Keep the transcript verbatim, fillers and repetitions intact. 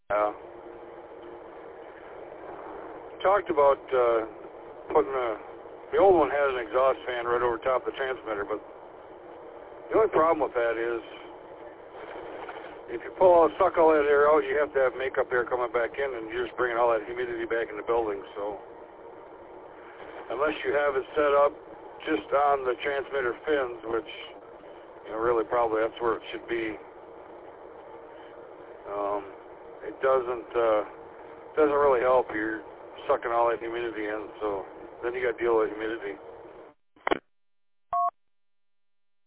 Yeah. Talked about uh, putting a, the old one had an exhaust fan right over top of the transmitter, but the only problem with that is if you pull all, suck all that air out, you have to have makeup air coming back in, and you're just bringing all that humidity back in the building. So unless you have it set up just on the transmitter fins, which, you know, really probably that's where it should be, um, it doesn't uh, doesn't really help. You're sucking all that humidity in, so then you got to deal with humidity.